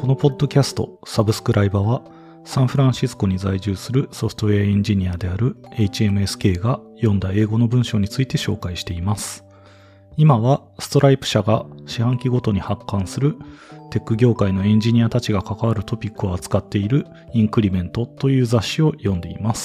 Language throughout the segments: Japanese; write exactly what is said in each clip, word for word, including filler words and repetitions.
このポッドキャストサブスクライバーはサンフランシスコに在住するソフトウェアエンジニアである エイチエムエスケー が読んだ英語の文章について紹介しています。今はストライプ社が四半期ごとに発刊するテック業界のエンジニアたちが関わるトピックを扱っているインクリメントという雑誌を読んでいます。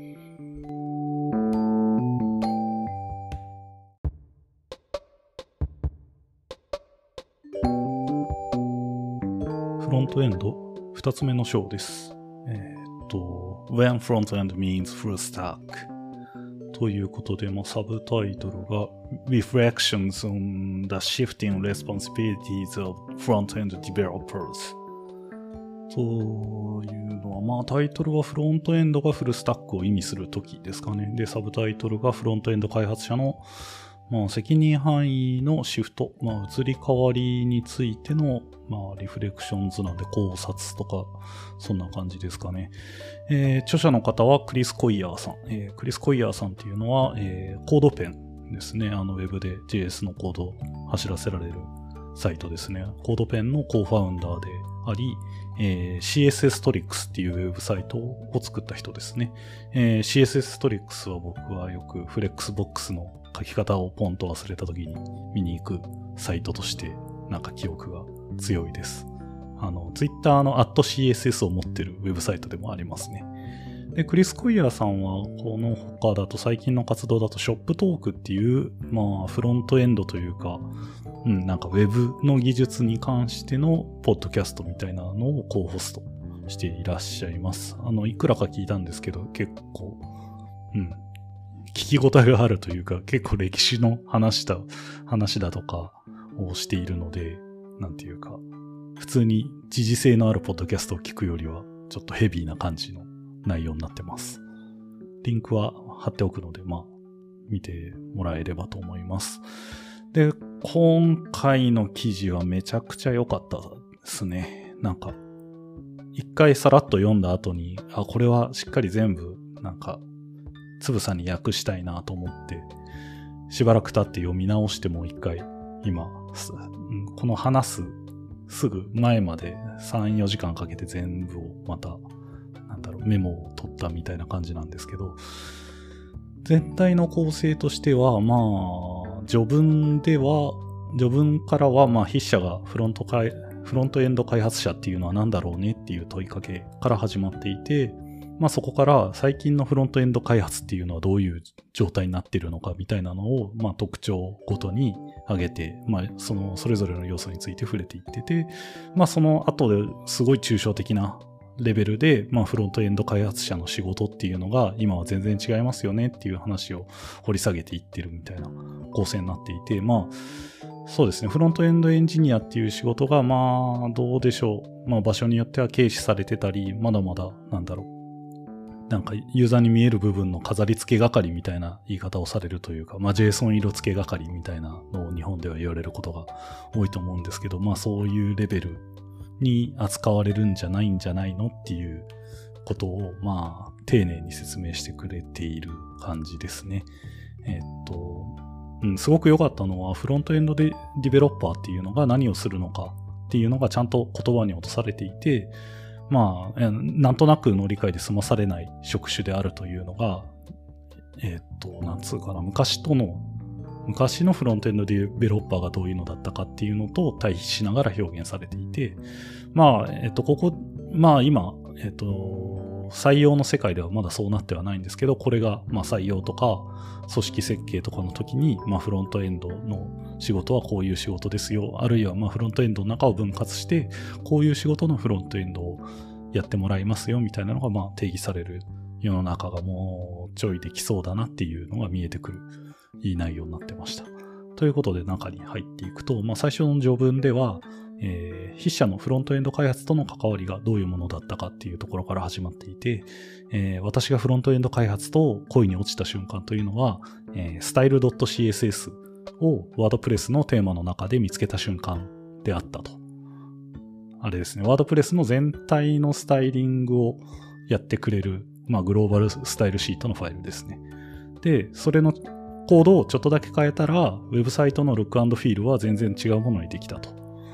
フロントエンドふたつめの章です。えー、っと When Front End Means Full Stack ということで、まあ、サブタイトルが Reflections on the Shifting Responsibilities of Front-End Developers というのは、まあタイトルはフロントエンドがフルスタックを意味するときですかね。で、サブタイトルがフロントエンド開発者のまあ、責任範囲のシフト、まあ、移り変わりについての、まあ、リフレクションズなんで考察とか、そんな感じですかね。えー、著者の方はクリス・コイヤーさん。えー、クリス・コイヤーさんっていうのは、えー、コードペンですね。あの、ウェブで ジェイエス のコードを走らせられるサイトですね。コードペンのコーファウンダーであり、えー、シーエスエス トリックスっていうウェブサイトを作った人ですね。えー、シーエスエス トリックスは僕はよくフレックスボックスの書き方をポンと忘れた時に見に行くサイトとしてなんか記憶が強いです。あの、ツイッターの アットシーエスエス を持ってるウェブサイトでもありますね。で、クリス・コイヤーさんはこの他だと最近の活動だとショップトークっていう、まあフロントエンドというか、うん、なんかウェブの技術に関してのポッドキャストみたいなのをコーホストしていらっしゃいます。あの、いくらか聞いたんですけど、結構、うん。聞き応えがあるというか、結構歴史の話だ、話だとかをしているので、なんていうか、普通に時事性のあるポッドキャストを聞くよりは、ちょっとヘビーな感じの内容になってます。リンクは貼っておくので、まあ、見てもらえればと思います。で、今回の記事はめちゃくちゃ良かったですね。なんか、一回さらっと読んだ後に、あ、これはしっかり全部、なんか、つぶさに訳したいなと思って、しばらく経って読み直してもう一回、今、この話すすぐ前までさん、よじかんかけて全部をまた、なんだろう、メモを取ったみたいな感じなんですけど、全体の構成としては、まあ、序文では、序文からは、まあ、筆者がフロント開、フロントエンド開発者っていうのは何だろうねっていう問いかけから始まっていて、まあそこから最近のフロントエンド開発っていうのはどういう状態になっているのかみたいなのを、まあ特徴ごとに挙げて、まあそのそれぞれの要素について触れていってて、まあその後ですごい抽象的なレベルで、まあフロントエンド開発者の仕事っていうのが今は全然違いますよねっていう話を掘り下げていってるみたいな構成になっていて、まあそうですね、フロントエンドエンジニアっていう仕事がまあどうでしょう。まあ場所によっては軽視されてたり、まだまだなんだろう。なんかユーザーに見える部分の飾り付け係みたいな言い方をされるというか、まあ JSON 色付け係みたいなのを日本では言われることが多いと思うんですけど、まあそういうレベルに扱われるんじゃないんじゃないのっていうことをまあ丁寧に説明してくれている感じですね。えっと、うん、すごく良かったのはフロントエンドでディベロッパーっていうのが何をするのかっていうのがちゃんと言葉に落とされていて、まあ、なんとなくの理解で済まされない職種であるというのが、えっと、なんつうかな、昔との、昔のフロントエンドディベロッパーがどういうのだったかっていうのと対比しながら表現されていて、まあ、えっと、ここ、まあ今、えっと、採用の世界ではまだそうなってはないんですけど、これが、まあ採用とか、組織設計とかの時に、まあフロントエンドの仕事はこういう仕事ですよ。あるいはまあフロントエンドの中を分割して、こういう仕事のフロントエンドをやってもらいますよみたいなのがまあ定義される世の中がもうちょいできそうだなっていうのが見えてくるいい内容になってました。ということで中に入っていくと、まあ最初の序文では、えー、筆者のフロントエンド開発との関わりがどういうものだったかっていうところから始まっていて、えー、私がフロントエンド開発と恋に落ちた瞬間というのは、えー、スタイル ドットシーエスエス をワードプレスのテーマの中で見つけた瞬間であったと。あれですね、ワードプレスの全体のスタイリングをやってくれる、まあグローバルスタイルシートのファイルですね。で、それのコードをちょっとだけ変えたら、ウェブサイトのルック&フィールは全然違うものにできたと。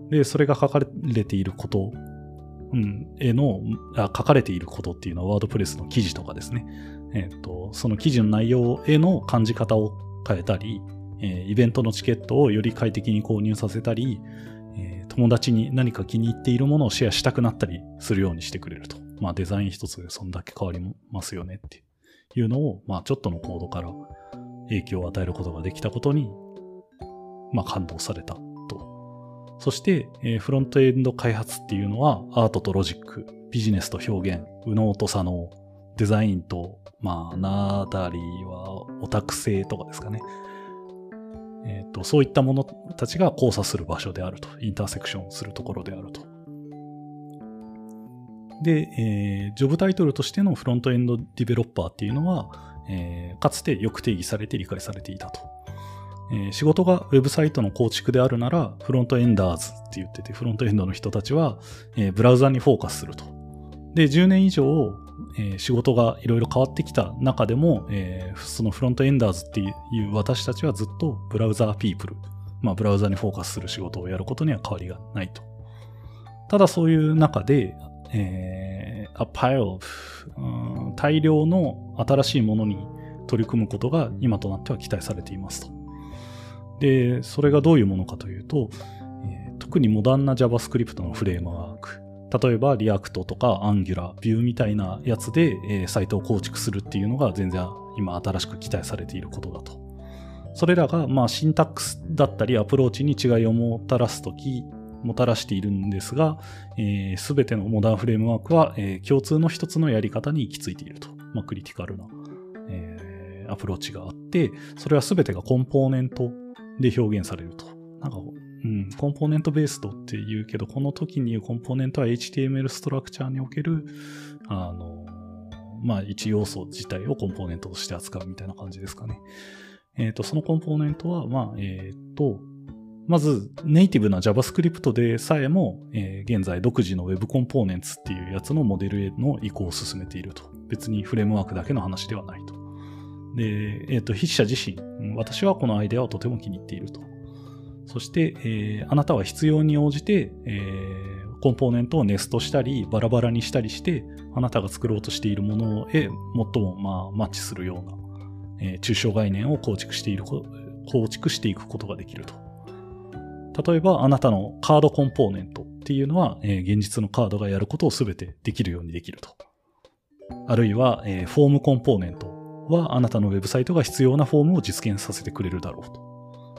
で、それが書かれていること、うん、へのあ、書かれていることっていうのはワードプレスの記事とかですね。えっと、その記事の内容への感じ方を変えたり、えー、イベントのチケットをより快適に購入させたり、えー、友達に何か気に入っているものをシェアしたくなったりするようにしてくれると。まあデザイン一つでそんだけ変わりますよねっていうのを、まあちょっとのコードから影響を与えることができたことに、まあ感動されたと。そして、えー、フロントエンド開発っていうのはアートとロジック、ビジネスと表現、右脳と左脳、デザインと、まあ、ナーダリーはオタク性とかですかね。えっと、そういったものたちが交差する場所であると。インターセクションするところであると。で、えー、ジョブタイトルとしてのフロントエンドディベロッパーっていうのは、えー、かつてよく定義されて理解されていたと。えー、仕事がウェブサイトの構築であるなら、フロントエンダーズって言ってて、フロントエンドの人たちは、えー、ブラウザにフォーカスすると。で、じゅうねん以上、えー、仕事がいろいろ変わってきた中でも、えー、そのフロントエンダーズっていう私たちはずっとブラウザーピープル、まあブラウザにフォーカスする仕事をやることには変わりがないと。ただそういう中で、えー、a pile of、うん、大量の新しいものに取り組むことが今となっては期待されていますと。で、それがどういうものかというと、えー、特にモダンな JavaScript のフレームワーク、例えばリアクトとか Angular、Vue みたいなやつで、えー、サイトを構築するっていうのが全然今新しく期待されていることだと。それらがまあシンタックスだったりアプローチに違いをもたらすとき、もたらしているんですが、すべ、えー、てのモダンフレームワークは、えー、共通の一つのやり方に行き着いていると。まあクリティカルな、えー、アプローチがあって、それはすべてがコンポーネントで表現されると。なんかうん、コンポーネントベースドって言うけど、この時に言うコンポーネントは エイチティーエムエル ストラクチャーにおける、あの、まあ、一要素自体をコンポーネントとして扱うみたいな感じですかね。えっと、そのコンポーネントは、まあ、えっと、まず、ネイティブな JavaScript でさえも、えー、現在独自の Web コンポーネンツっていうやつのモデルへの移行を進めていると。別にフレームワークだけの話ではないと。で、えっと、筆者自身、私はこのアイデアをとても気に入っていると。そして、えー、あなたは必要に応じて、えー、コンポーネントをネストしたり、バラバラにしたりして、あなたが作ろうとしているものへ最も、まあ、マッチするような、えー、抽象概念を構築している、構築していくことができると。例えば、あなたのカードコンポーネントっていうのは、えー、現実のカードがやることをすべてできるようにできると。あるいは、えー、フォームコンポーネントは、あなたのウェブサイトが必要なフォームを実現させてくれるだろうと。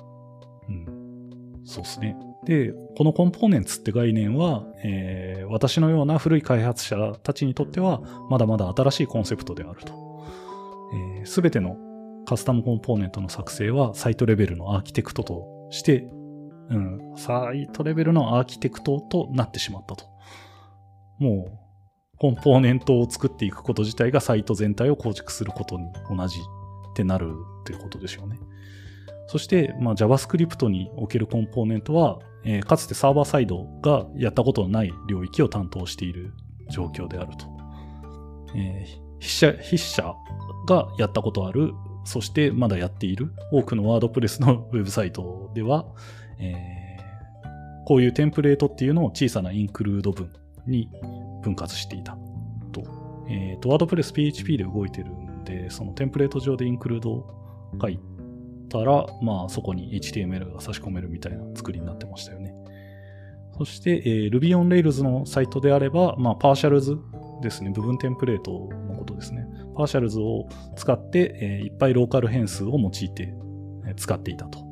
そうですね。で、このコンポーネンツって概念は、えー、私のような古い開発者たちにとっては、まだまだ新しいコンセプトであると。すべ、えー、てのカスタムコンポーネントの作成は、サイトレベルのアーキテクトとして、うん、サイトレベルのアーキテクトとなってしまったと。もう、コンポーネントを作っていくこと自体がサイト全体を構築することに同じってなるってことでしょうね。そして、まあ、JavaScript におけるコンポーネントは、えー、かつてサーバーサイドがやったことのない領域を担当している状況であると。えー、筆者、筆者がやったことある、そしてまだやっている多くのワードプレスのウェブサイトでは、えー、こういうテンプレートっていうのを小さなインクルード文に分割していたと。えーと、ワードプレス ピーエイチピー で動いてるんで、そのテンプレート上でインクルードを書いて、たら、まあそこに エイチティーエムエル が差し込めるみたいな作りになってましたよね。そして、えー、Ruby on Rails のサイトであれば、まあパーシャルズですね、部分テンプレートのことですね。パーシャルズを使って、えー、いっぱいローカル変数を用いて、えー、使っていたと。うん、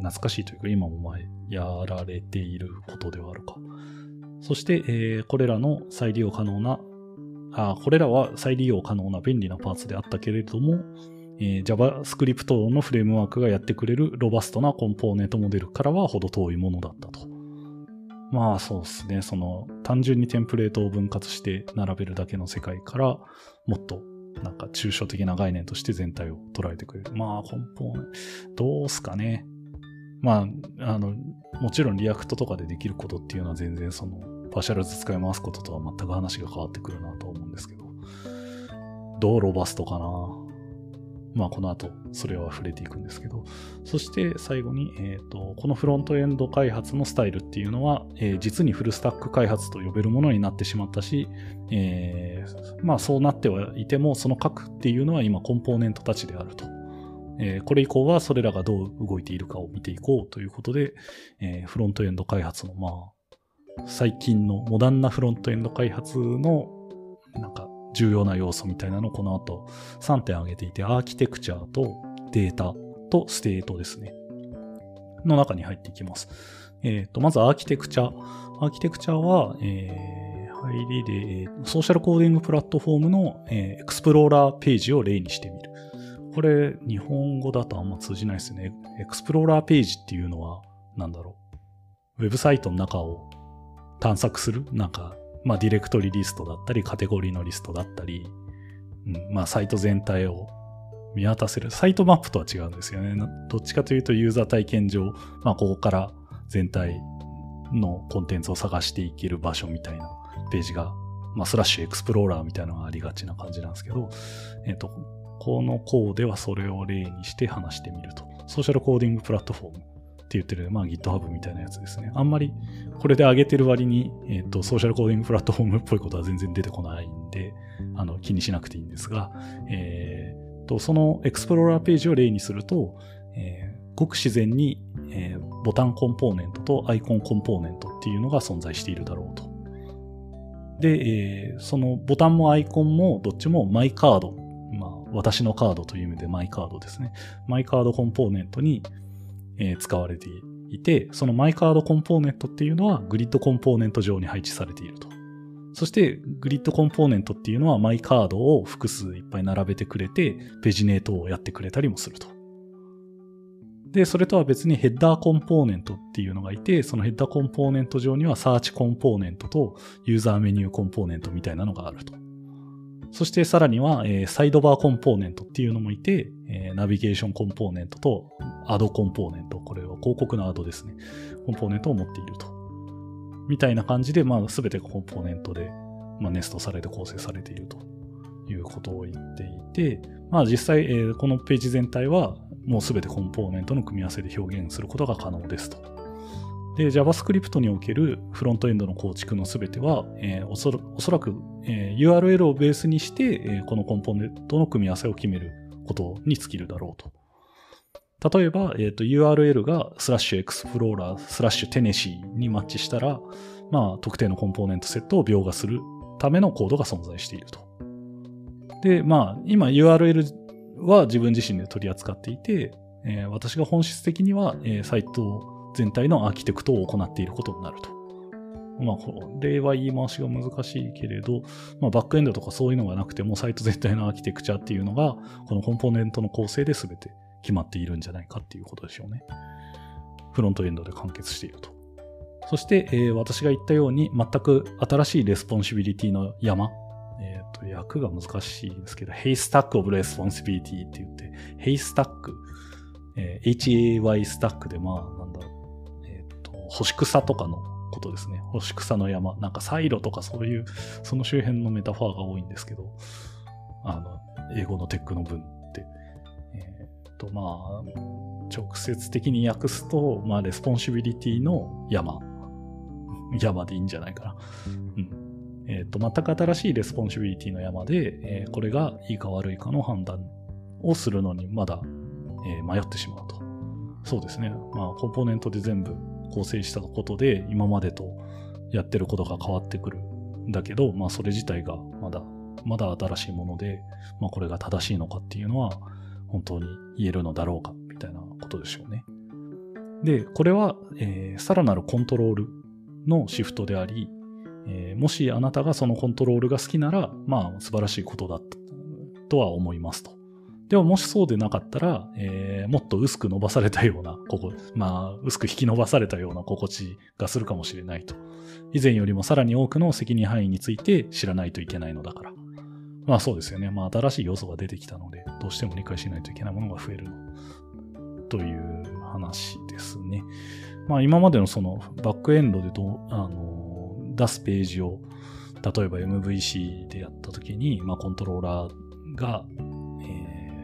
懐かしいというか、今も前やられていることではあるか。そして、えー、これらの再利用可能な、あ、これらは再利用可能な便利なパーツであったけれども、えー、JavaScript のフレームワークがやってくれるロバストなコンポーネントモデルからは程遠いものだったと。まあそうですね。その単純にテンプレートを分割して並べるだけの世界からもっとなんか抽象的な概念として全体を捉えてくれる。まあコンポーネント、どうすかね。まあ、あの、もちろんリアクトとかでできることっていうのは全然そのパーシャルズ使い回すこととは全く話が変わってくるなと思うんですけど。どうロバストかな。 まあこの後それは触れていくんですけど、そして最後に、えーと、このフロントエンド開発のスタイルっていうのは、えー、実にフルスタック開発と呼べるものになってしまったし、えー、まあそうなってはいても、その核っていうのは今コンポーネントたちであると。えー、これ以降はそれらがどう動いているかを見ていこうということで、えー、フロントエンド開発のまあ最近のモダンなフロントエンド開発のなんか重要な要素みたいなのをこの後さんてん挙げていて、アーキテクチャーとデータとステートですねの中に入っていきます。えー、とまずアーキテクチャアーキテクチャは、えー、入りでソーシャルコーディングプラットフォームの、えー、エクスプローラーページを例にしてみる。これ日本語だとあんま通じないですね。エクスプローラーページっていうのはなんだろう、ウェブサイトの中を探索するなんか、まあディレクトリリストだったりカテゴリーのリストだったり、うん、まあサイト全体を見渡せる。サイトマップとは違うんですよね。どっちかというとユーザー体験上、まあここから全体のコンテンツを探していける場所みたいなページが、まあスラッシュエクスプローラーみたいなのがありがちな感じなんですけど、えっと、このコーデはそれを例にして話してみると。ソーシャルコーディングプラットフォームって言ってる、まあ GitHub みたいなやつですね。あんまりこれで上げてる割に、えっと、ソーシャルコーディングプラットフォームっぽいことは全然出てこないんで、あの、気にしなくていいんですが、えー、と、そのエクスプローラーページを例にすると、えー、ごく自然に、えー、ボタンコンポーネントとアイコンコンポーネントっていうのが存在しているだろうと。で、えー、そのボタンもアイコンもどっちもマイカード、まあ、私のカードという意味でマイカードですね。マイカードコンポーネントに、えー、使われていて、そのマイカードコンポーネントっていうのはグリッドコンポーネント上に配置されていると。そしてグリッドコンポーネントっていうのはマイカードを複数いっぱい並べてくれて、ペジネートをやってくれたりもすると。で、それとは別にヘッダーコンポーネントっていうのがいて、そのヘッダーコンポーネント上にはサーチコンポーネントとユーザーメニューコンポーネントみたいなのがあると。そしてさらには、えー、サイドバーコンポーネントっていうのもいて、えー、ナビゲーションコンポーネントとアドコンポーネント、これは広告のアドですね。コンポーネントを持っていると。みたいな感じで、まあ全てがコンポーネントで、まあ、ネストされて構成されているということを言っていて、まあ実際、えー、このページ全体はもう全てコンポーネントの組み合わせで表現することが可能ですと。で、JavaScript におけるフロントエンドの構築のすべては、えー、おそら、おそらく、えー、ユーアールエル をベースにして、えー、このコンポーネントの組み合わせを決めることに尽きるだろうと。例えば、えーと、ユーアールエル がスラッシュエクスプローラー、スラッシュテネシーにマッチしたら、まあ、特定のコンポーネントセットを描画するためのコードが存在していると。で、まあ、今 ユーアールエル は自分自身で取り扱っていて、えー、私が本質的には、えー、サイト全体のアーキテクトを行っていることになると。まあ、これは言い回しが難しいけれど、まあ、バックエンドとかそういうのがなくても、サイト全体のアーキテクチャっていうのが、このコンポーネントの構成で全て決まっているんじゃないかっていうことでしょうね。フロントエンドで完結していると。そして、えー、私が言ったように、全く新しいレスポンシビリティの山。えっと、訳が難しいんですけど、Haystack of Responsibility って言って、Haystack、えー、エイチエーワイ スタックで、まあ、なんだろう。干し草とかのことですね。干し草の山。なんかサイロとかそういう、その周辺のメタファーが多いんですけど、あの、英語のテックの文って。えー、っと、まあ、直接的に訳すと、まあ、レスポンシビリティの山。山でいいんじゃないかな。うん。えー、っと、全く新しいレスポンシビリティの山で、えー、これがいいか悪いかの判断をするのにまだ、えー、迷ってしまうと。そうですね。まあ、コンポーネントで全部構成したことで今までとやってることが変わってくるんだけど、まあそれ自体がまだまだ新しいもので、まあこれが正しいのかっていうのは本当に言えるのだろうかみたいなことでしょうね。で、これは、えー、さらなるコントロールのシフトであり、えー、もしあなたがそのコントロールが好きなら、まあ素晴らしいことだったとは思いますと。でももしそうでなかったら、えー、もっと薄く伸ばされたような、ここ、まあ、薄く引き伸ばされたような心地がするかもしれないと。以前よりもさらに多くの責任範囲について知らないといけないのだから。まあそうですよね。まあ新しい要素が出てきたので、どうしても理解しないといけないものが増えるという話ですね。まあ今までのそのバックエンドでどう、あの、出すページを、例えば エムブイシー でやったときに、まあコントローラーが、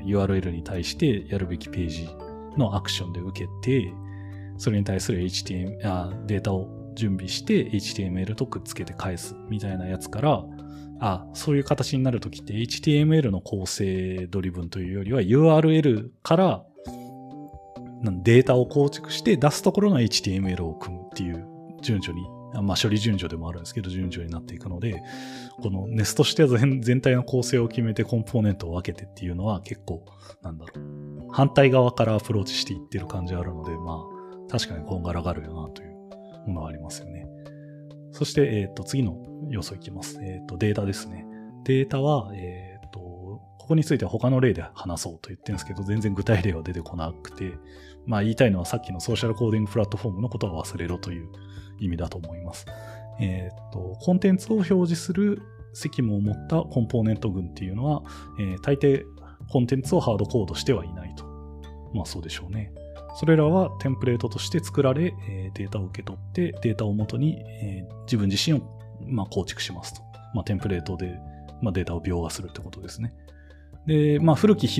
ユーアールエル に対してやるべきページのアクションで受けて、それに対する エイチティーエムエル、あ、データを準備して エイチティーエムエル とくっつけて返すみたいなやつから、あ、そういう形になるときって エイチティーエムエル の構成ドリブンというよりは ユーアールエル からデータを構築して出すところの エイチティーエムエル を組むっていう順序に、まあ処理順序でもあるんですけど順序になっていくので、このネストして全全体の構成を決めてコンポーネントを分けてっていうのは結構なんだろう、反対側からアプローチしていってる感じあるので、まあ確かにこんがらがるよなというものはありますよね。そして、えっと、次の要素いきます。えっと、データですね。データは、えっと、ここについては他の例で話そうと言ってるんですけど、全然具体例は出てこなくて、まあ言いたいのはさっきのソーシャルコーディングプラットフォームのことは忘れろという意味だと思います。えっと、コンテンツを表示する責務を持ったコンポーネント群っていうのは、えー、大抵コンテンツをハードコードしてはいないと。まあそうでしょうね。それらはテンプレートとして作られ、えー、データを受け取って、データを元に、えー、自分自身を、まあ、構築しますと。まあ、テンプレートで、まあ、データを描画するってことですね。で、まあ、古き日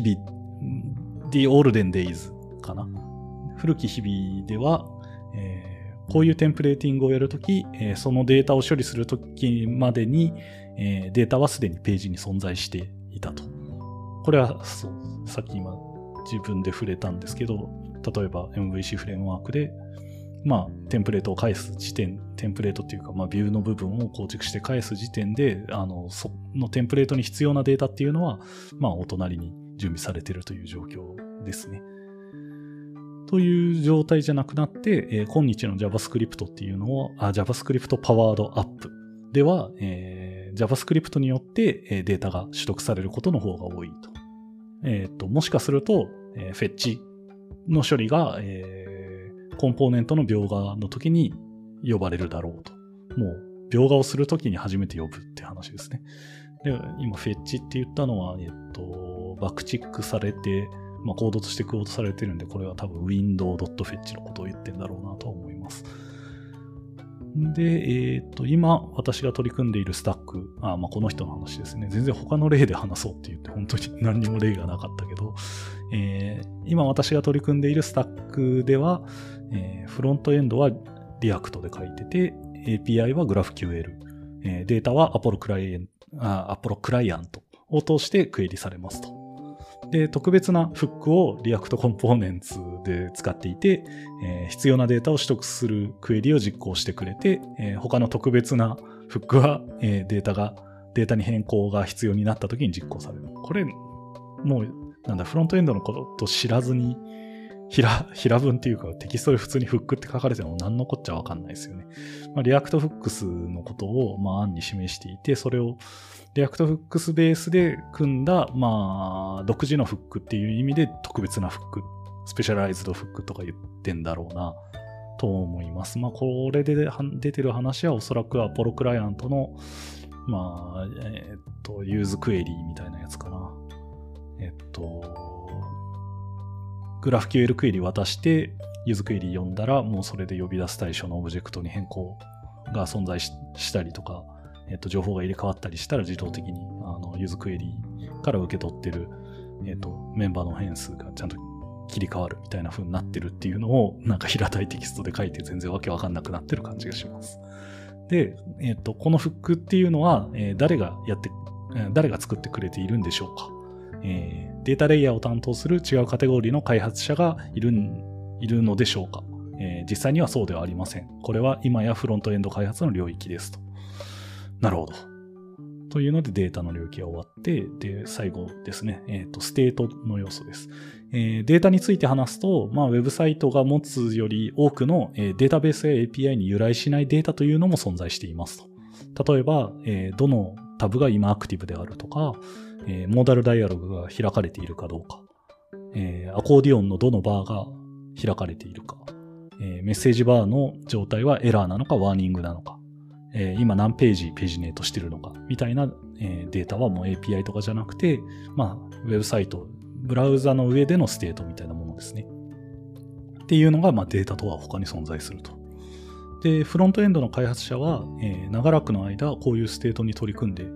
々、the olden days かな。古き日々では、えー、こういうテンプレーティングをやるとき、えー、そのデータを処理するときまでに、えー、データはすでにページに存在していたと。これは、そう、さっき今自分で触れたんですけど、例えば エムブイシー フレームワークで、まあ、テンプレートを返す時点、テンプレートっていうか、まあ、ビューの部分を構築して返す時点で、あの、そのテンプレートに必要なデータっていうのは、まあ、お隣に準備されているという状況ですね。という状態じゃなくなって、えー、今日の JavaScript っていうのを、あ、JavaScript パワードアップでは、えー、JavaScript によって、えー、データが取得されることの方が多いと。えっと、もしかすると、えー、フェッチの処理が、えー、コンポーネントの描画の時に呼ばれるだろうと。もう、描画をする時に初めて呼ぶって話ですね。で、今、フェッチって言ったのは、えっと、バックチックされて、まあ、コードとしてクオートされてるんで、これは多分 window.fetch のことを言ってんだろうなと思います。で、えっと、今、私が取り組んでいるスタック、あ、まあ、この人の話ですね。全然他の例で話そうって言って、本当に何にも例がなかったけど、えー、今私が取り組んでいるスタックでは、えー、フロントエンドは React で書いてて、エーピーアイ は GraphQL、えー、データは Apollo クライアント、あ、Apollo クライアントを通してクエリされますと。で、特別なフックを React Components で使っていて、えー、必要なデータを取得するクエリを実行してくれて、えー、他の特別なフックは、えー、データが、データに変更が必要になった時に実行される。これ、もう、なんだ、フロントエンドのこと知らずに、平、平文っていうかテキストで普通にフックって書かれても何のこっちゃわかんないですよね。まあ、React Hooks のことを、まあ、案に示していて、それを、React Hooks ベースで組んだ、まあ、独自のフックっていう意味で特別なフック、スペシャライズドフックとか言ってんだろうな、と思います。まあ、これで出てる話はおそらく Apollo クライアントの、まあ、えっと、ユーズクエリーみたいなやつかな。えっと、GraphQL クエリ渡して、ユーズクエリ読んだら、もうそれで呼び出す対象のオブジェクトに変更が存在 し, したりとか、えっと、情報が入れ替わったりしたら自動的に、あの、ユーズクエリから受け取ってる、えっと、メンバーの変数がちゃんと切り替わるみたいな風になってるっていうのを、なんか平たいテキストで書いて全然わけわかんなくなってる感じがします。で、えっと、このフックっていうのは、えー、誰がやって、えー、誰が作ってくれているんでしょうか。えー、データレイヤーを担当する違うカテゴリーの開発者がいる、いるのでしょうか、えー。実際にはそうではありません。これは今やフロントエンド開発の領域ですと。なるほど。というのでデータの領域が終わって、で、最後ですね、えっと、ステートの要素です。えー、データについて話すと、まあ、ウェブサイトが持つより多くの、えー、データベースや エーピーアイ に由来しないデータというのも存在していますと。例えば、えー、どのタブが今アクティブであるとか、えー、モーダルダイアログが開かれているかどうか、えー、アコーディオンのどのバーが開かれているか、えー、メッセージバーの状態はエラーなのかワーニングなのか、えー、今何ページページネートしてるのかみたいな、えー、データはもう エーピーアイ とかじゃなくて、まあ、ウェブサイト、ブラウザの上でのステートみたいなものですね。っていうのが、まあ、データとは他に存在すると。で、フロントエンドの開発者は、えー、長らくの間こういうステートに取り組んで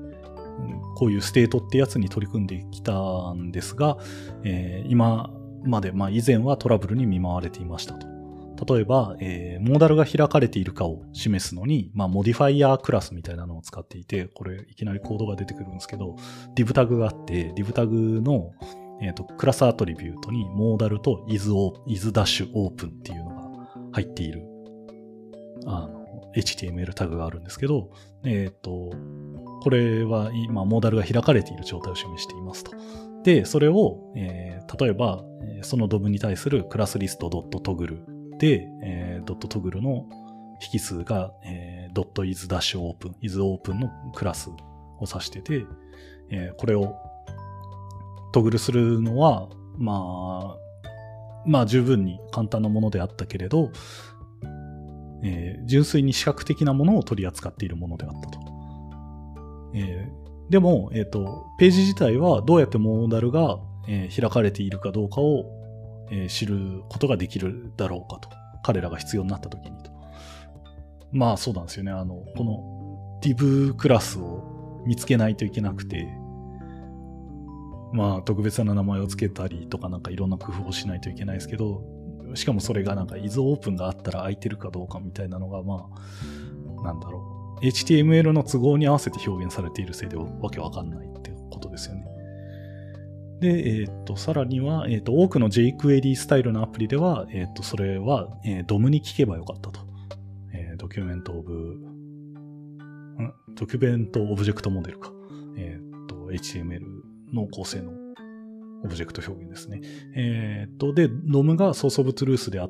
こういうステートってやつに取り組んできたんですが、えー、今まで、まあ以前はトラブルに見舞われていましたと。例えば、えー、モーダルが開かれているかを示すのに、まあ、モディファイアークラスみたいなのを使っていて、これいきなりコードが出てくるんですけど、div タグがあって、div タグの、えーと、クラスアトリビュートにモーダルと is, is ダッシュオープンっていうのが入っている、あの、エイチティーエムエル タグがあるんですけど、えっと、これは今、モーダルが開かれている状態を示していますと。で、それを、えー、例えば、そのドムに対するクラスリスト .toggle で、えー、.toggle の引数が、えー、.is-open、is-open のクラスを指してて、えー、これをトグルするのは、まあ、まあ十分に簡単なものであったけれど、えー、純粋に視覚的なものを取り扱っているものであったと。えー、でも、えっと、ページ自体はどうやってモーダルが、えー、開かれているかどうかを、えー、知ることができるだろうかと。彼らが必要になった時にと。まあそうなんですよね。あの、この div クラスを見つけないといけなくて、まあ特別な名前を付けたりとかなんかいろんな工夫をしないといけないですけど、しかもそれがなんか is open があったら空いてるかどうかみたいなのがまあ、なんだろう。エイチティーエムエル の都合に合わせて表現されているせいでわけわかんないってことですよね。で、えっと、さらには、えっと、多くの jQuery スタイルのアプリでは、えっと、それは、えー、ドム に聞けばよかったと。えー、ドキュメントオブ、んドキュメントオブジェクトモデルか。えっと、エイチティーエムエル の構成のオブジェクト表現ですね。えっと、で、ドム がソースオブトゥルースであって、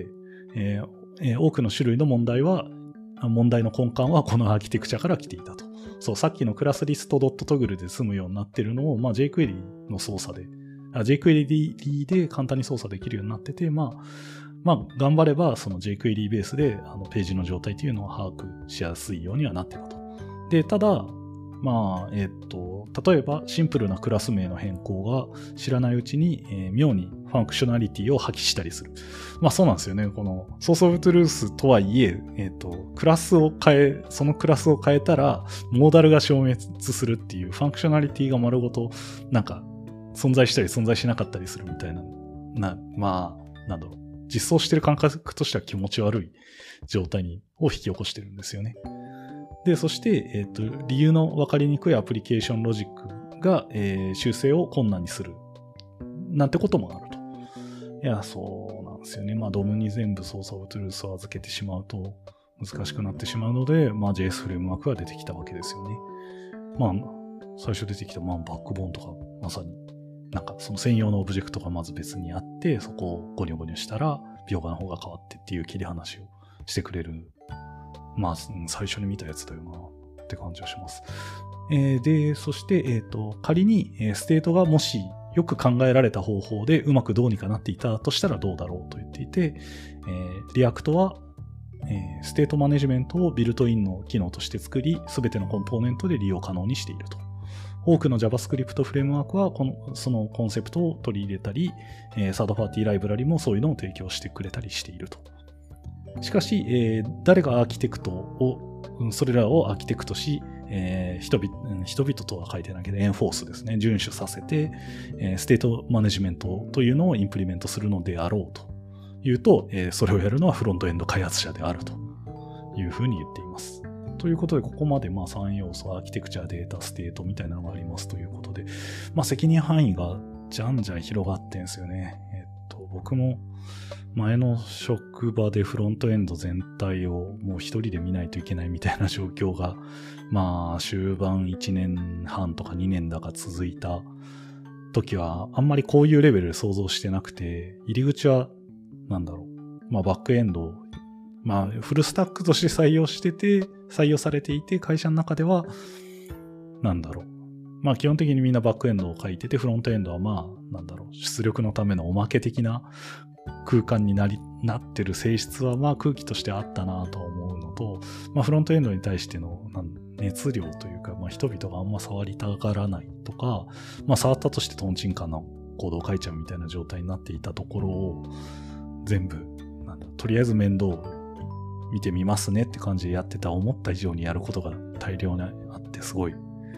えーえー、多くの種類の問題は、問題の根幹はこのアーキテクチャから来ていたと。そう、さっきのクラスリスト .toggle で済むようになってるのを、まあ jQuery の操作で、あ jQuery で簡単に操作できるようになってて、まあ、まあ、頑張れば、その jQuery ベースで、あの、ページの状態っていうのを把握しやすいようにはなってたと。で、ただ、まあ、えっと、例えば、シンプルなクラス名の変更が知らないうちに、えー、妙にファンクショナリティを発揮したりする。まあそうなんですよね。この、ソースオブトゥルースとはいえ、えっと、クラスを変え、そのクラスを変えたら、モーダルが消滅するっていう、ファンクショナリティが丸ごと、なんか、存在したり存在しなかったりするみたいな、な、まあ、なんだろう。実装してる感覚としては気持ち悪い状態にを引き起こしてるんですよね。で、そして、えっと、理由の分かりにくいアプリケーションロジックが、えー、修正を困難にする。なんてこともあると。いや、そうなんですよね。まあ、ドム に全部ソースオブトゥルースを預けてしまうと難しくなってしまうので、まあ、ジェイエス フレームワークが出てきたわけですよね。まあ、最初出てきた、まあ、バックボーンとか、まさに、なんか、その専用のオブジェクトがまず別にあって、そこをゴニョゴニョしたら、描画の方が変わってっていう切り離しをしてくれる。まあ、最初に見たやつだよなって感じがします。えー、で、そして、えっと、仮に、えー、ステートがもしよく考えられた方法でうまくどうにかなっていたとしたらどうだろうと言っていて、えー、リアクトは、えー、ステートマネジメントをビルトインの機能として作り、すべてのコンポーネントで利用可能にしていると。多くの JavaScript フレームワークはこの、そのコンセプトを取り入れたり、えー、サードパーティーライブラリもそういうのを提供してくれたりしていると。しかし、えー、誰がアーキテクトを、それらをアーキテクトし、えー、人々、人々とは書いてないけど、エンフォースですね。遵守させて、えー、ステートマネジメントというのをインプリメントするのであろうというと、えー、それをやるのはフロントエンド開発者であるというふうに言っています。ということで、ここまでまあさん要素、アーキテクチャ、データ、ステートみたいなのがありますということで、まあ責任範囲がじゃんじゃん広がってんですよね。えっと、僕も前の職場でフロントエンド全体をもう一人で見ないといけないみたいな状況が、まあ終盤いちねんはんとかにねんだか続いた時は、あんまりこういうレベルで想像してなくて、入り口は、なんだろう、まあバックエンド、まあフルスタックとして採用してて、採用されていて、会社の中では、なんだろう。まあ基本的にみんなバックエンドを書いてて、フロントエンドはまあ、なんだろう、出力のためのおまけ的な空間になり、なってる性質はまあ空気としてあったなと思うのと、まあフロントエンドに対しての熱量というか、まあ人々があんま触りたがらないとか、まあ触ったとしてトンチンカンなコードを書いちゃうみたいな状態になっていたところを、全部、なんだ、とりあえず面倒見てみますねって感じでやってた思った以上にやることが大量にあってすごい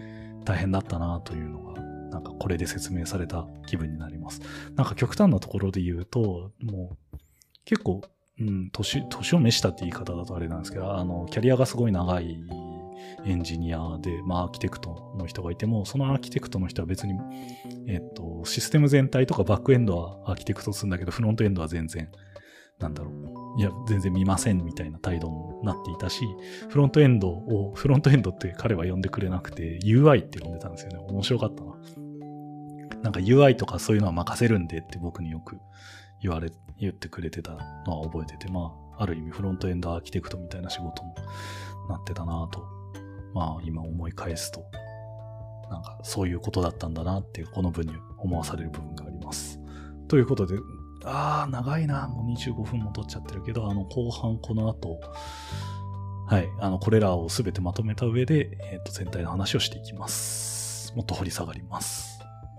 大変だったなというのが、なんかこれで説明された気分になります。なんか極端なところで言うと、もう結構、うん、年、年を召したって言い方だとあれなんですけど、あの、キャリアがすごい長いエンジニアで、まあ、アーキテクトの人がいても、そのアーキテクトの人は別に、えっと、システム全体とかバックエンドはアーキテクトするんだけど、フロントエンドは全然、なんだろう、いや、全然見ませんみたいな態度になっていたし、フロントエンドを、フロントエンドって彼は呼んでくれなくて、ユーアイ って呼んでたんですよね。面白かったな。なんか ユーアイ とかそういうのは任せるんでって僕によく言われ、言ってくれてたのは覚えてて、まあ、ある意味フロントエンドアーキテクトみたいな仕事もなってたなぁと、まあ今思い返すと、なんかそういうことだったんだなってこの文に思わされる部分があります。ということで、あー長いな、もうにじゅうごふんも取っちゃってるけど、あの後半この後、はい、あのこれらをすべてまとめた上で、えっと全体の話をしていきます。もっと掘り下がります。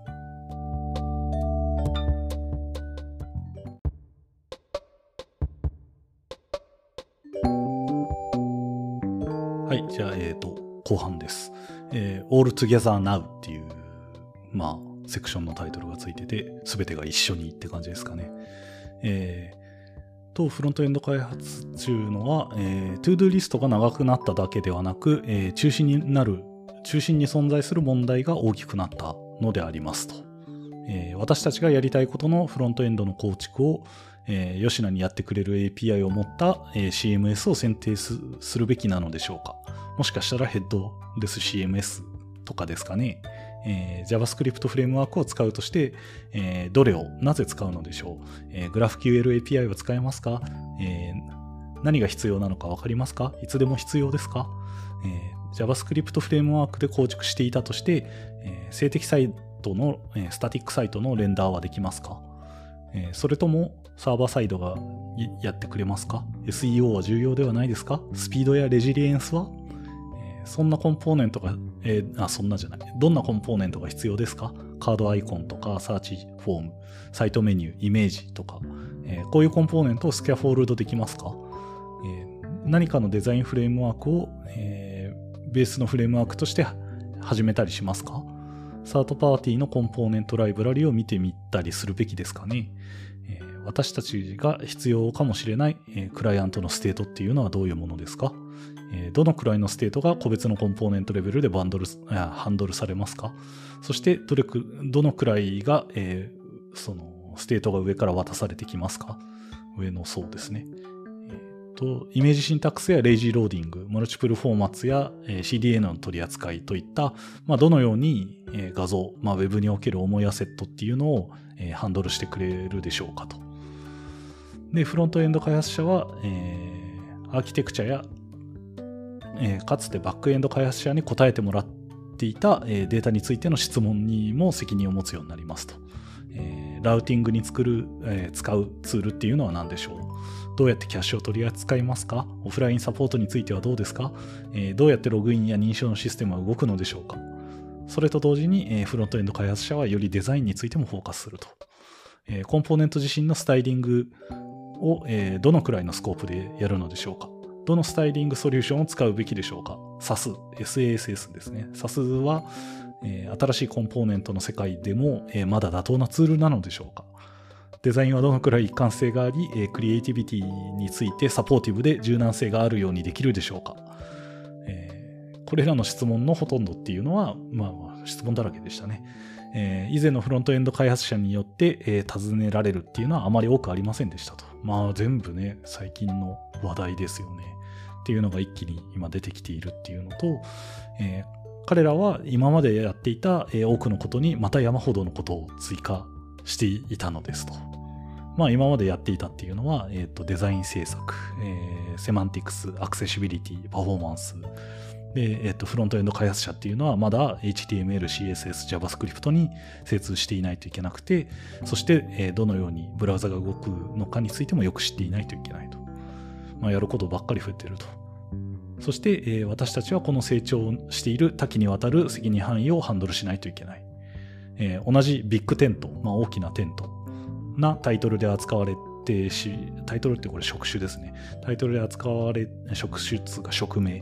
はい、じゃあ、えっと、後半です。えー、All Together Now っていう、まあ、セクションのタイトルがついてて、すべてが一緒にって感じですかね。えー、と、フロントエンド開発中のは、えー、トゥードゥーリストが長くなっただけではなく、えー、中心になる、中心に存在する問題が大きくなったのでありますと。えー、私たちがやりたいことのフロントエンドの構築を、えー、吉野にやってくれる エーピーアイ を持った、えー、シーエムエス を選定 す, するべきなのでしょうか。もしかしたらヘッドレス シーエムエス とかですかね。えー、JavaScript フレームワークを使うとして、えー、どれをなぜ使うのでしょう。えー、GraphQL エーピーアイ を使えますか。えー、何が必要なのか分かりますか。いつでも必要ですか。えー、JavaScript フレームワークで構築していたとして、えー、静的サイトの、えー、スタティックサイトのレンダーはできますか。えー、それともサーバーサイドがやってくれますか。 エスイーオー は重要ではないですか。スピードやレジリエンスは、えー、そんなコンポーネントが、えー、あ、そんなじゃない。どんなコンポーネントが必要ですか。カードアイコンとか、サーチフォーム、サイトメニュー、イメージとか、えー、こういうコンポーネントをスキャフォールドできますか。えー、何かのデザインフレームワークを、えー、ベースのフレームワークとして始めたりしますか。サードパーティーのコンポーネントライブラリを見てみたりするべきですかね。えー、私たちが必要かもしれない、えー、クライアントのステートっていうのはどういうものですか。えー、どのくらいのステートが個別のコンポーネントレベルでバンドル、ハンドルされますか。そしてどれく、どのくらいが、えー、そのステートが上から渡されてきますか。上の層ですね。とイメージシンタックスやレイジーローディング、マルチプルフォーマッツや シーディーエヌ の取り扱いといった、まあ、どのように画像、まあ、ウェブにおける重いアセットっていうのをハンドルしてくれるでしょうかと。で、フロントエンド開発者は、えー、アーキテクチャや、えー、かつてバックエンド開発者に答えてもらっていた、えー、データについての質問にも責任を持つようになりますと。えー、ラウティングに作る、えー、使うツールっていうのは何でしょう。どうやってキャッシュを取り扱いますか。オフラインサポートについてはどうですか。えー、どうやってログインや認証のシステムは動くのでしょうか。それと同時に、えー、フロントエンド開発者はよりデザインについてもフォーカスすると。えー、コンポーネント自身のスタイリングを、えー、どのくらいのスコープでやるのでしょうか。どのスタイリングソリューションを使うべきでしょうか。サス、エスエーエスエス ですね。サス は、えー、新しいコンポーネントの世界でも、えー、まだ妥当なツールなのでしょうか。デザインはどのくらい一貫性があり、えー、クリエイティビティについてサポーティブで柔軟性があるようにできるでしょうか。えー、これらの質問のほとんどっていうのは、まあ、質問だらけでしたね。えー、以前のフロントエンド開発者によって、えー、尋ねられるっていうのはあまり多くありませんでしたと。まあ全部ね、最近の話題ですよね。っていうのが一気に今出てきているっていうのと、えー、彼らは今までやっていた、えー、多くのことにまた山ほどのことを追加していたのですと。まあ今までやっていたっていうのは、えっと、デザイン制作、えー、セマンティクス、アクセシビリティ、パフォーマンス。で、えっと、フロントエンド開発者っていうのはまだ エイチティーエムエル、シーエスエス、JavaScript に精通していないといけなくて、そして、えー、どのようにブラウザが動くのかについてもよく知っていないといけないと。まあやることばっかり増えていると。そして、えー、私たちはこの成長している多岐にわたる責任範囲をハンドルしないといけない。えー、同じビッグテント、まあ、大きなテントなタイトルで扱われてし、タイトルってこれ職種ですね。タイトルで扱われ、職種つうか職名、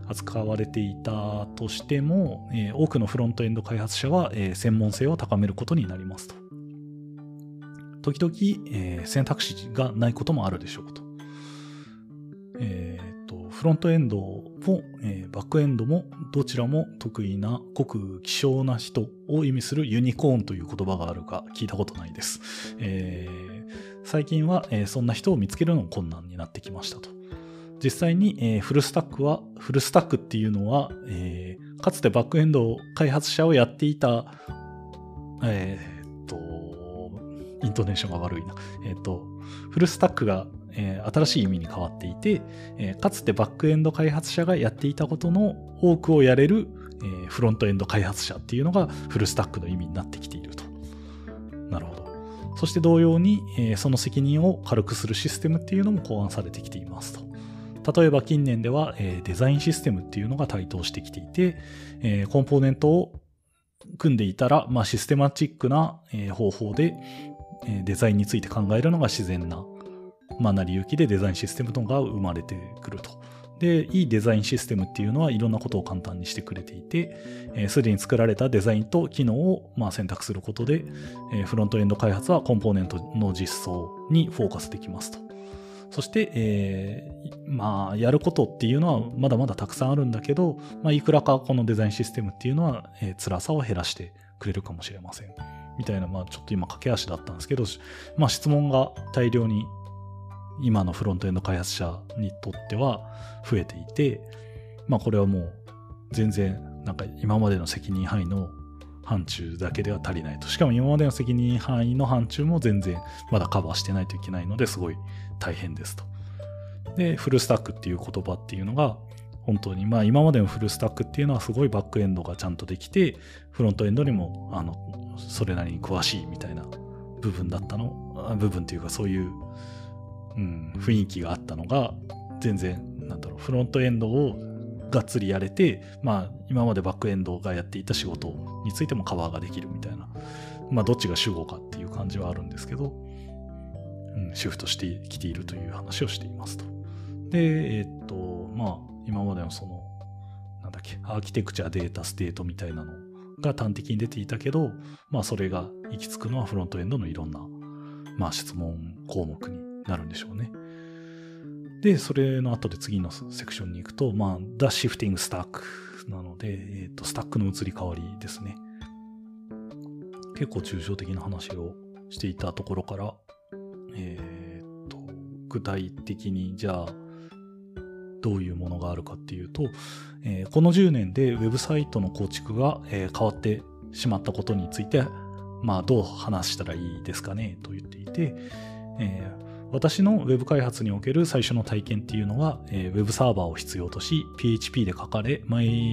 扱われていたとしても、えー、多くのフロントエンド開発者は、えー、専門性を高めることになりますと。時々、えー、選択肢がないこともあるでしょうと。えー、とフロントエンドも、えー、バックエンドもどちらも得意なごく希少な人を意味するユニコーンという言葉があるか聞いたことないです。えー、最近は、えー、そんな人を見つけるのも困難になってきましたと。実際に、えー、フルスタックは、フルスタックっていうのは、えー、かつてバックエンド開発者をやっていた、えー、と、イントネーションが悪いな。えっと、フルスタックが、えー、新しい意味に変わっていて、えー、かつてバックエンド開発者がやっていたことの多くをやれる、えー、フロントエンド開発者っていうのがフルスタックの意味になってきていると。なるほど。そして同様に、えー、その責任を軽くするシステムっていうのも考案されてきていますと。例えば近年では、えー、デザインシステムっていうのが台頭してきていて、えー、コンポーネントを組んでいたら、まあ、システマチックな、えー、方法でデザインについて考えるのが自然な、まあ、成り行きでデザインシステムとかが生まれてくると。で、いいデザインシステムっていうのはいろんなことを簡単にしてくれていて、すで、えー、に作られたデザインと機能をまあ選択することで、えー、フロントエンド開発はコンポーネントの実装にフォーカスできますと。そして、えー、まあ、やることっていうのはまだまだたくさんあるんだけど、まあ、いくらかこのデザインシステムっていうのは、えー、辛さを減らしてくれるかもしれません。みたいな、まあちょっと今駆け足だったんですけど、まあ質問が大量に今のフロントエンド開発者にとっては増えていて、まあこれはもう全然なんか今までの責任範囲の範疇だけでは足りないと。しかも今までの責任範囲の範疇も全然まだカバーしてないといけないのですごい大変ですと。で、フルスタックっていう言葉っていうのが本当にまあ今までのフルスタックっていうのはすごいバックエンドがちゃんとできて、フロントエンドにもあのそれなりに詳しいみたいな部分だったの、部分っていうかそういう、うん、雰囲気があったのが、全然なんだろう、フロントエンドをがっつりやれて、まあ今までバックエンドがやっていた仕事についてもカバーができるみたいな、まあどっちが主語かっていう感じはあるんですけど、うん、シフトしてきているという話をしていますと。で、えー、っとまあ今までのそのなんだっけ、アーキテクチャ、データ、ステートみたいなのが端的に出ていたけど、まあそれが行き着くのはフロントエンドのいろんな、まあ質問項目になるんでしょうね。で、それの後で次のセクションに行くと、まあ、The Shifting Stack なので、えっと、スタックの移り変わりですね。結構抽象的な話をしていたところから、えっと、具体的にじゃあ、どういうものがあるかっていうと、えー、このじゅうねんでウェブサイトの構築が、えー、変わってしまったことについて、まあ、どう話したらいいですかねと言っていて、えー、私のウェブ開発における最初の体験っていうのは、えー、ウェブサーバーを必要とし ピーエイチピー で書かれ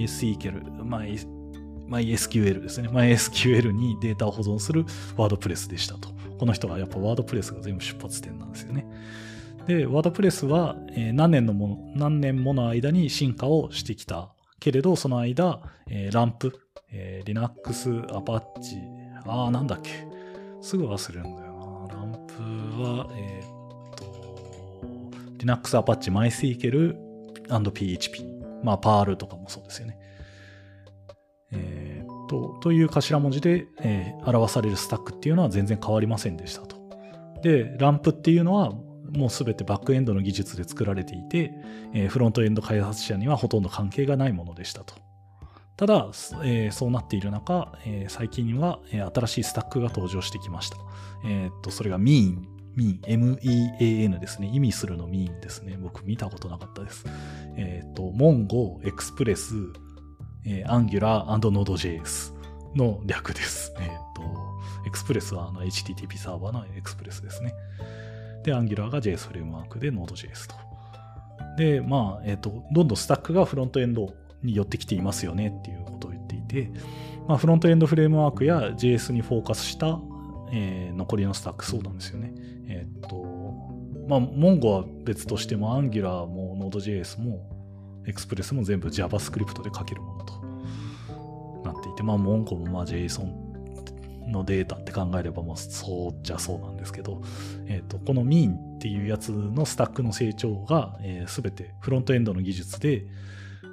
MySQL、MySQL ですね MySQL にデータを保存するワードプレスでしたと。この人はやっぱワードプレスが全部出発点なんですよね。で、ワードプレスは何年のもの、何年もの間に進化をしてきたけれど、その間、えー、ランプ、えー、Linux、Apache、あーなんだっけ、すぐ忘れるんだよな。ランプは、えー、っと、Linux、Apache、MySQL& ピーエイチピー。まあ、Perl とかもそうですよね。えー、っと、という頭文字で、えー、表されるスタックっていうのは全然変わりませんでしたと。で、ランプっていうのは、もうすべてバックエンドの技術で作られていて、えー、フロントエンド開発者にはほとんど関係がないものでしたと。ただ、えー、そうなっている中、えー、最近は、えー、新しいスタックが登場してきました。えー、っと、それが Mean、Mean、エムイーエーエヌ ですね。意味するの Mean ですね。僕見たことなかったです。えー、っと、Mongo、Express、えー、Angular& Node.js の略です。えー、っと、Express はあの エイチティーティーピー サーバーの Express ですね。で、Angular が ジェイエス フレームワークで Node.js と。で、まあ、えっと、どんどんスタックがフロントエンドに寄ってきていますよねっていうことを言っていて、まあ、フロントエンドフレームワークや ジェイエス にフォーカスした、えー、残りのスタック、そうなんですよね。えっと、まあ、Mongo は別としても Angular も Node.js も Express も全部 JavaScript で書けるものとなっていて、まあ、Mongo もまあ JSONのデータって考えればもうそうじゃそうなんですけど、えっと、この Mean っていうやつのスタックの成長が、えー、全てフロントエンドの技術で、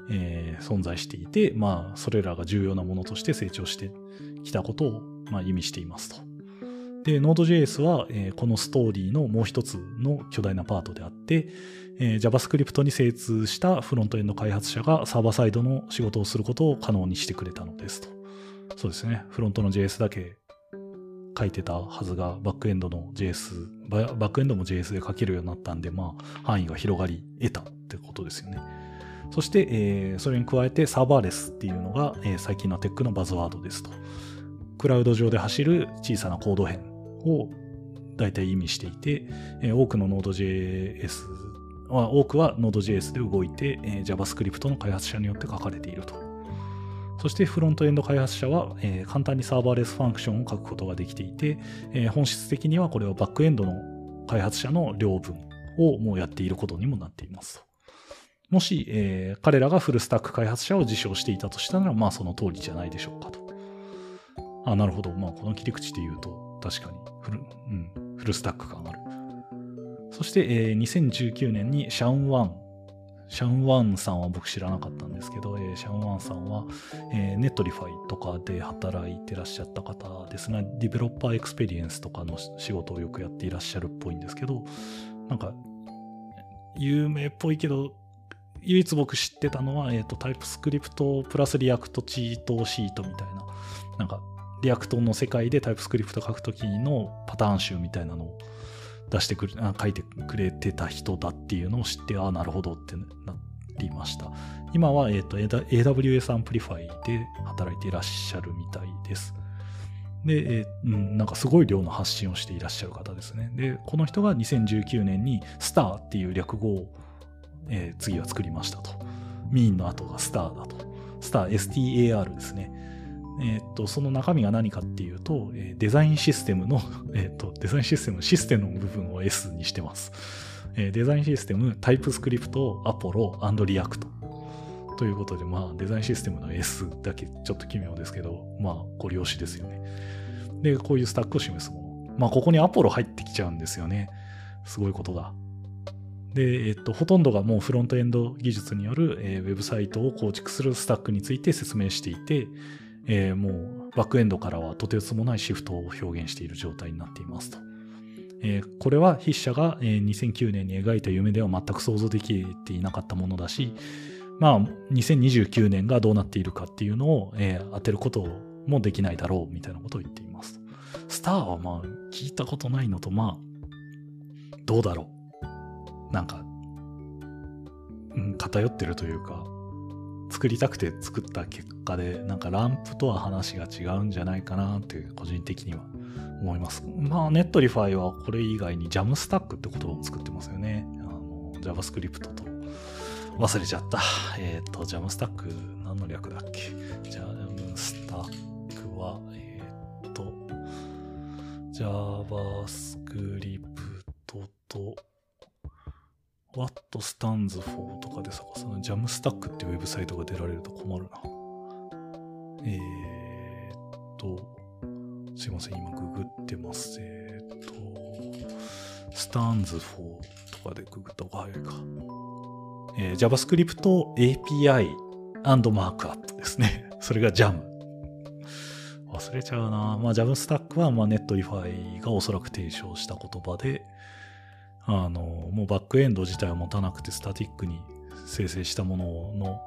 えー、存在していて、まあ、それらが重要なものとして成長してきたことを、まあ、意味していますと。で、Node.js は、えー、このストーリーのもう一つの巨大なパートであって、えー、JavaScript に精通したフロントエンド開発者がサーバーサイドの仕事をすることを可能にしてくれたのですと。そうですね。フロントの ジェイエス だけ書いてたはずが、バックエンドの ジェイエス、バックエンドも ジェイエス で書けるようになったんで、まあ、範囲が広がり得たってことですよね。そして、えー、それに加えてサーバーレスっていうのが、えー、最近のテックのバズワードですと。クラウド上で走る小さなコード編を大体意味していて、えー、多くの Node.js は、多くは Node.js で動いて、えー、JavaScript の開発者によって書かれていると。そしてフロントエンド開発者は、えー、簡単にサーバーレスファンクションを書くことができていて、えー、本質的にはこれはバックエンドの開発者の領分をもうやっていることにもなっていますと。もし、えー、彼らがフルスタック開発者を自称していたとしたら、まあその通りじゃないでしょうかと。あ、なるほど。まあこの切り口で言うと確かにフル、うん、フルスタック感ある。そして、えー、にせんじゅうきゅうねんにシャンワン、シャンワンさんは僕知らなかったんですけど、えー、シャンワンさんは、えー、ネットリファイとかで働いてらっしゃった方ですが、ディベロッパーエクスペリエンスとかの仕事をよくやっていらっしゃるっぽいんですけど、なんか有名っぽいけど、唯一僕知ってたのは、えっと、タイプスクリプトプラスリアクトチートシートみたいな、なんか、リアクトの世界でタイプスクリプト書くときのパターン集みたいなのを出してくれ、あ、書いてくれてた人だっていうのを知って、あ、なるほどってなりました。今は、えっと、エーダブリューエス アンプリファイで働いていらっしゃるみたいです。で、えーうん、なんかすごい量の発信をしていらっしゃる方ですね。で、この人がにせんじゅうきゅうねんにスターっていう略語をえー、次は作りましたと。ミーンの後がスターだと。スター、エスティーエーアール ですね。えー、っと、その中身が何かっていうと、えー、デザインシステムの、えー、っと、デザインシステムのシステムの部分を S にしてます。えー、デザインシステム、タイプスクリプト、アポロ、アンドリアクト。ということで、まあ、デザインシステムの S だけちょっと奇妙ですけど、まあ、ご了承ですよね。で、こういうスタックを示すもの。まあ、ここにアポロ入ってきちゃうんですよね。すごいことだ。で、えっと、ほとんどがもうフロントエンド技術による、えー、ウェブサイトを構築するスタックについて説明していて、えー、もうバックエンドからはとてつもないシフトを表現している状態になっていますと。えー、これは筆者が、えー、にせんきゅうねんに描いた夢では全く想像できていなかったものだし、まあ、にせんにじゅうきゅうねんがどうなっているかっていうのを、えー、当てることもできないだろうみたいなことを言っています。スターはまあ聞いたことないのと、まあどうだろう。なんか、うん、偏ってるというか、作りたくて作った結果で、なんかランプとは話が違うんじゃないかなって個人的には思います。まあ、ネットリファイはこれ以外にジャムスタックって言葉を作ってますよね。あの、JavaScript と。忘れちゃった。えっと、ジャムスタック何の略だっけ？ジャムスタックは、えっと、JavaScript と、What stands for とかで探すの。ジャムスタックっていうウェブサイトが出られると困るな。えーっと、すいません、今ググってます。えーっと、stands for とかでググった方が早いか。えー、JavaScript エーピーアイ and Markup ですね。それが ジャム。忘れちゃうな。まあ、ジャムスタックは、まあ、ネットリファイがおそらく提唱した言葉で、あの、もうバックエンド自体を持たなくてスタティックに生成したものの、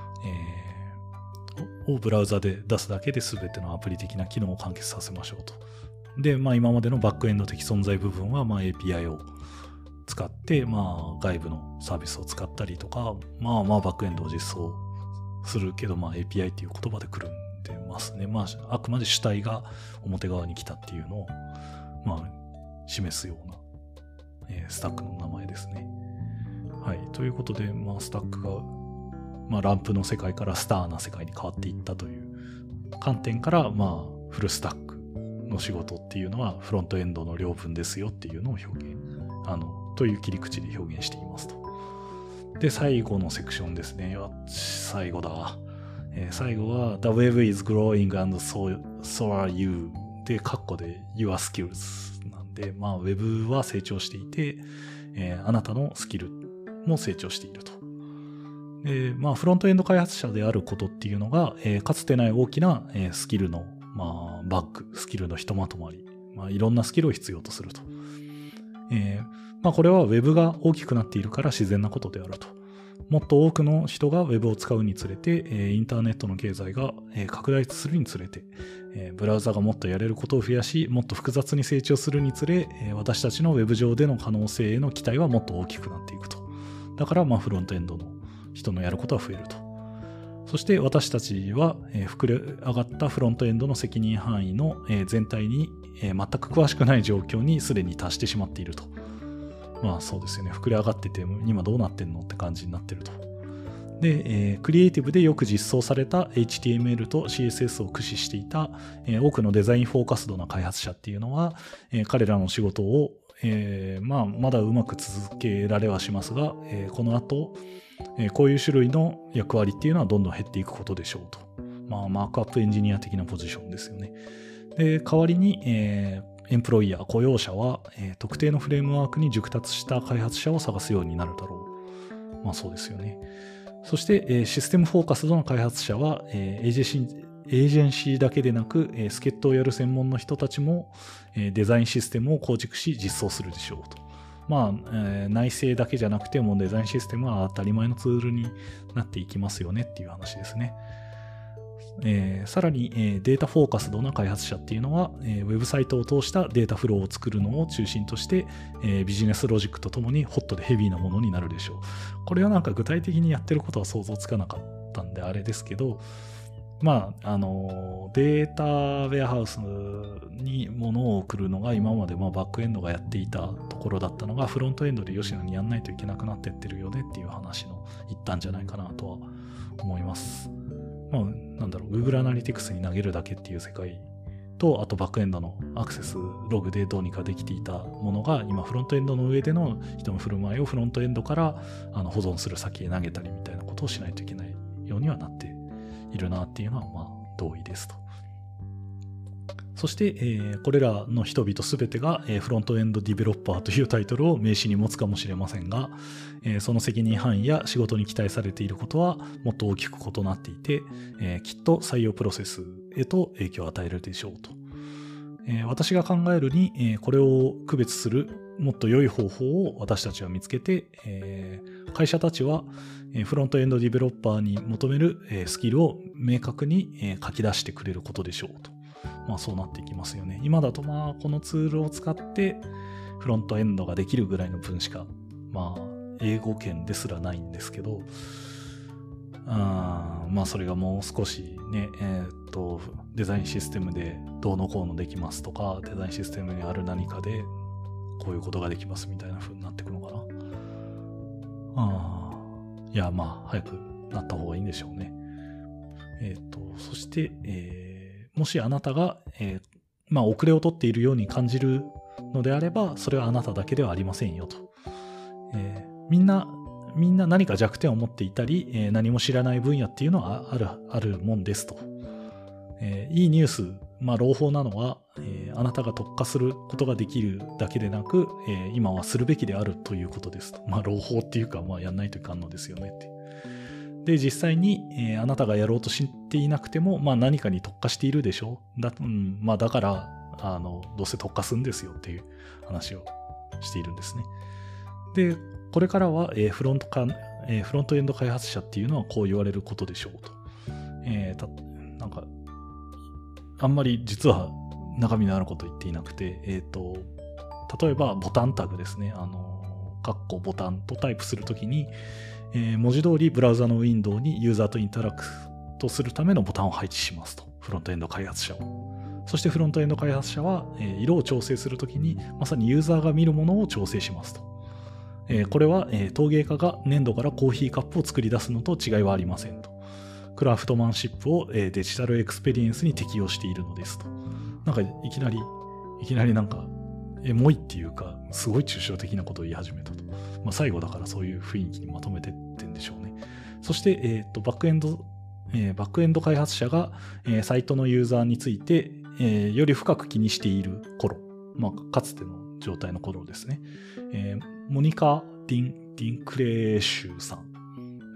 えー、をブラウザで出すだけで全てのアプリ的な機能を完結させましょうと。で、まあ今までのバックエンド的存在部分は、まあ エーピーアイ を使って、まあ外部のサービスを使ったりとか、まあまあバックエンドを実装するけど、まあ エーピーアイ っていう言葉でくるんでますね。まああくまで主体が表側に来たっていうのを、まあ示すような。スタックの名前ですね。はい。ということで、まあ、スタックが、まあ、ランプの世界からスターな世界に変わっていったという観点から、まあ、フルスタックの仕事っていうのは、フロントエンドの領分ですよっていうのを表現、あの、という切り口で表現していますと。で、最後のセクションですね。最後だ。えー、最後は、The web is growing and so, so are you で、カッコで your skills。で、まあ、ウェブは成長していて、えー、あなたのスキルも成長していると。 で、まあ、フロントエンド開発者であることっていうのが、えー、かつてない大きな、えー、スキルの、まあ、バック、スキルのひとまとまり、まあ、いろんなスキルを必要とすると。えーまあ、これは Web が大きくなっているから自然なことであると。もっと多くの人が Web を使うにつれて、えー、インターネットの経済が、えー、拡大するにつれて、えー、ブラウザがもっとやれることを増やし、もっと複雑に成長するにつれ、えー、私たちの Web 上での可能性への期待はもっと大きくなっていくと。だから、まあ、フロントエンドの人のやることは増えると。そして私たちは、えー、膨れ上がったフロントエンドの責任範囲の、えー、全体に、えー、全く詳しくない状況にすでに達してしまっていると。まあそうですよね。膨れ上がってて、今どうなってんのって感じになってると。で、えー、クリエイティブでよく実装された エイチティーエムエル と シーエスエス を駆使していた、えー、多くのデザインフォーカスドな開発者っていうのは、えー、彼らの仕事を、えーまあ、まだうまく続けられはしますが、えー、この後、えー、こういう種類の役割っていうのはどんどん減っていくことでしょうと。まあ、マークアップエンジニア的なポジションですよね。で、代わりに、えーエンプロイヤー、雇用者は、えー、特定のフレームワークに熟達した開発者を探すようになるだろう。まあそうですよね。そして、えー、システムフォーカスドの開発者は、えー、エージェンシー、エージェンシーだけでなく、えー、助っ人をやる専門の人たちも、えー、デザインシステムを構築し実装するでしょうと。まあ、えー、内製だけじゃなくてもデザインシステムは当たり前のツールになっていきますよねっていう話ですね。えー、さらに、えー、データフォーカスドな開発者っていうのは、えー、ウェブサイトを通したデータフローを作るのを中心として、えー、ビジネスロジックとともにホットでヘビーなものになるでしょう。これはなんか具体的にやってることは想像つかなかったんであれですけど、まあ、あの、データウェアハウスに物を送るのが今までまあバックエンドがやっていたところだったのがフロントエンドで吉野にやんないといけなくなってってるよねっていう話の一端じゃないかなとは思います。まあ、なんだろう、Google Analytics に投げるだけっていう世界と、あとバックエンドのアクセスログでどうにかできていたものが、今フロントエンドの上での人の振る舞いをフロントエンドからあの保存する先へ投げたりみたいなことをしないといけないようにはなっているなっていうのは、まあ、同意ですと。そして、えー、これらの人々すべてが、えー、フロントエンドディベロッパーというタイトルを名詞に持つかもしれませんが、えー、その責任範囲や仕事に期待されていることはもっと大きく異なっていて、えー、きっと採用プロセスへと影響を与えるでしょうと。えー、私が考えるに、えー、これを区別するもっと良い方法を私たちは見つけて、えー、会社たちは、えー、フロントエンドディベロッパーに求める、えー、スキルを明確に、えー、書き出してくれることでしょうと。まあそうなっていきますよね。今だとまあこのツールを使ってフロントエンドができるぐらいの分しかまあ英語圏ですらないんですけど、あまあそれがもう少しね、えー、っとデザインシステムでどうのこうのできますとか、デザインシステムにある何かでこういうことができますみたいな風になっていくのかな。あいやまあ早くなった方がいいんでしょうね。えー、っとそして、えーもしあなたが、えー、まあ遅れを取っているように感じるのであれば、それはあなただけではありませんよと。えー、みんな、みんな何か弱点を持っていたり、えー、何も知らない分野っていうのはある、あるもんですと。えー、いいニュース、まあ朗報なのは、えー、あなたが特化することができるだけでなく、えー、今はするべきであるということですと。まあ朗報っていうか、まあやんないといかんのですよねって。で、実際に、えー、あなたがやろうと知っていなくても、まあ何かに特化しているでしょう。だ、うん、まあだから、あの、どうせ特化するんですよっていう話をしているんですね。で、これからは、えー、フロントか、えー、フロントエンド開発者っていうのはこう言われることでしょうと。えー、た、なんか、あんまり実は中身のあること言っていなくて、えっと、例えばボタンタグですね。あの、カッコボタンとタイプするときに、えー、文字通りブラウザのウィンドウにユーザーとインタラクトするためのボタンを配置しますと。フロントエンド開発者を。そしてフロントエンド開発者は、えー、色を調整するときにまさにユーザーが見るものを調整しますと。えー、これは、えー、陶芸家が粘土からコーヒーカップを作り出すのと違いはありませんと。クラフトマンシップを、えー、デジタルエクスペリエンスに適用しているのですと。なんかいきなり、いきなりなんか、エモいっていうか、すごい抽象的なことを言い始めたと。まあ、最後だからそういう雰囲気にまとめてってんでしょうね。そして、えっと、バックエンド、えー、バックエンド開発者が、えー、サイトのユーザーについて、えー、より深く気にしている頃、まあ、かつての状態の頃ですね。えー、モニカ・ディン、ディンクレーシュさん。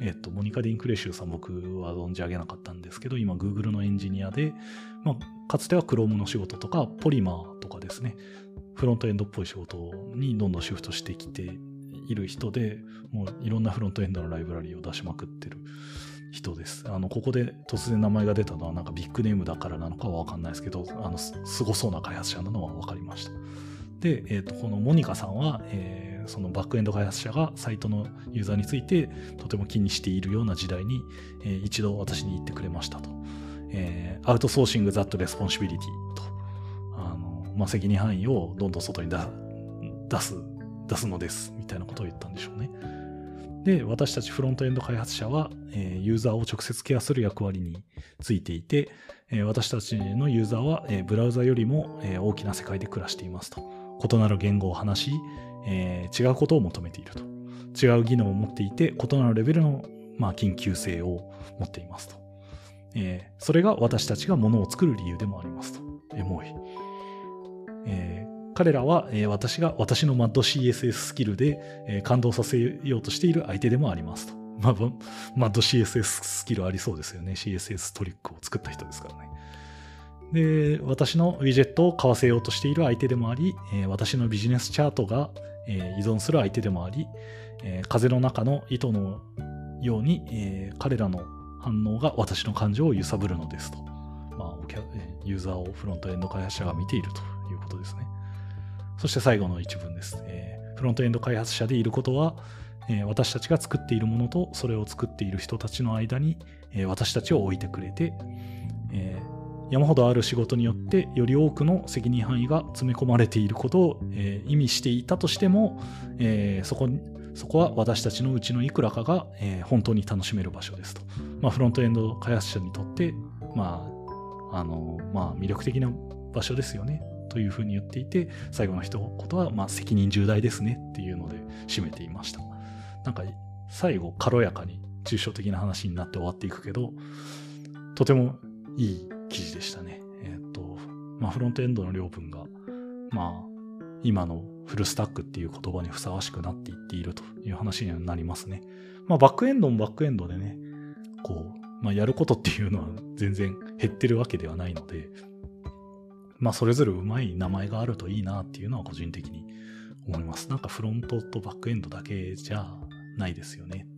えっと、モニカ・ディンクレシューさん僕は存じ上げなかったんですけど、今 Google のエンジニアで、まあ、かつては Chrome の仕事とか、ポリマーとかですね、フロントエンドっぽい仕事にどんどんシフトしてきている人で、もういろんなフロントエンドのライブラリーを出しまくってる人です。あの、ここで突然名前が出たのはなんかビッグネームだからなのかはわかんないですけど、あの、すごそうな開発者なのはわかりました。で、えっと、このモニカさんは、えーそのバックエンド開発者がサイトのユーザーについてとても気にしているような時代に、えー、一度私に言ってくれましたと。えー、アウトソーシング that responsibility と。あの、まあ、責任範囲をどんどん外にだ出す、出すのです。みたいなことを言ったんでしょうね。で、私たちフロントエンド開発者は、えー、ユーザーを直接ケアする役割についていて、えー、私たちのユーザーは、えー、ブラウザよりも、えー、大きな世界で暮らしていますと。異なる言語を話し、えー、違うことを求めていると。違う技能を持っていて、異なるレベルの、まあ、緊急性を持っていますと。えー、それが私たちが物を作る理由でもありますと。エモい。えー、彼らは、えー、私が私の マッドシーエスエス スキルで、えー、感動させようとしている相手でもありますと。まあ、マッド シーエスエス スキルありそうですよね。シーエスエス トリックを作った人ですからね。で、私のウィジェットを買わせようとしている相手でもあり、えー、私のビジネスチャートが、えー、依存する相手でもあり、えー、風の中の糸のように、えー、彼らの反応が私の感情を揺さぶるのですと。まあ、ユーザーをフロントエンド開発者が見ているということですね。そして最後の一文です。えー、フロントエンド開発者でいることは、えー、私たちが作っているものとそれを作っている人たちの間に、えー、私たちを置いてくれて、えー山ほどある仕事によってより多くの責任範囲が詰め込まれていることを、えー、意味していたとしても、えー、そこに、そこは私たちのうちのいくらかが、えー、本当に楽しめる場所ですと。まあ、フロントエンド開発者にとって、まあ、あの、まあ、魅力的な場所ですよね。というふうに言っていて、最後の一言は、まあ、責任重大ですねっていうので締めていました。なんか、最後、軽やかに抽象的な話になって終わっていくけど、とてもいい記事でしたね。えっと、まあ、フロントエンドの領分が、まあ、今のフルスタックっていう言葉にふさわしくなっていっているという話にはなりますね。まあ、バックエンドもバックエンドでね、こう、まあ、やることっていうのは全然減ってるわけではないので、まあ、それぞれうまい名前があるといいなっていうのは個人的に思います。なんかフロントとバックエンドだけじゃないですよね。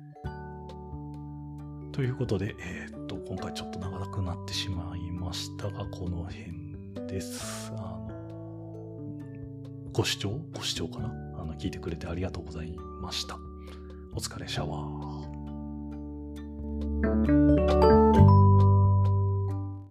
ということで、えー、っと、今回ちょっと長くなってしまいましたが、この辺です。あの、ご視聴ご視聴かなあの、聞いてくれてありがとうございました。お疲れシャワー。